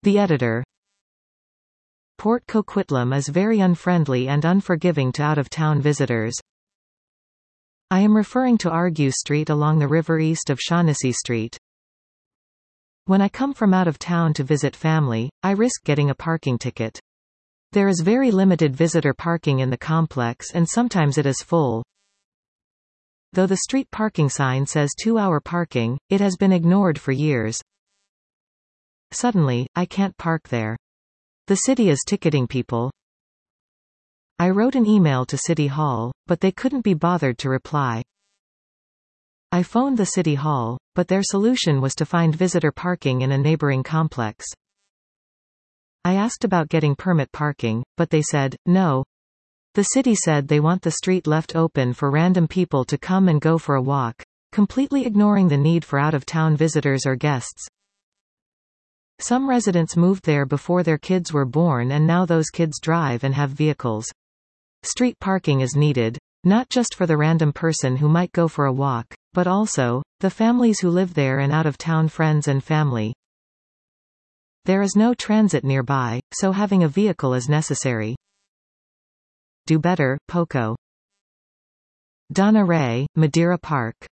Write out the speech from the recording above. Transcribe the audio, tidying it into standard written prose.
The editor. Port Coquitlam is very unfriendly and unforgiving to out-of-town visitors. I am referring to Argue Street along the river east of Shaughnessy Street. When I come from out of town to visit family, I risk getting a parking ticket. There is very limited visitor parking in the complex and sometimes it is full. Though the street parking sign says 2-hour parking, it has been ignored for years. Suddenly, I can't park there. The city is ticketing people. I wrote an email to City Hall, but they couldn't be bothered to reply. I phoned the City Hall, but their solution was to find visitor parking in a neighboring complex. I asked about getting permit parking, but they said, no. The city said they want the street left open for random people to come and go for a walk, completely ignoring the need for out-of-town visitors or guests. Some residents moved there before their kids were born and now those kids drive and have vehicles. Street parking is needed, not just for the random person who might go for a walk, but also, the families who live there and out-of-town friends and family. There is no transit nearby, so having a vehicle is necessary. Do better, POCO. Donna Ray, Madeira Park.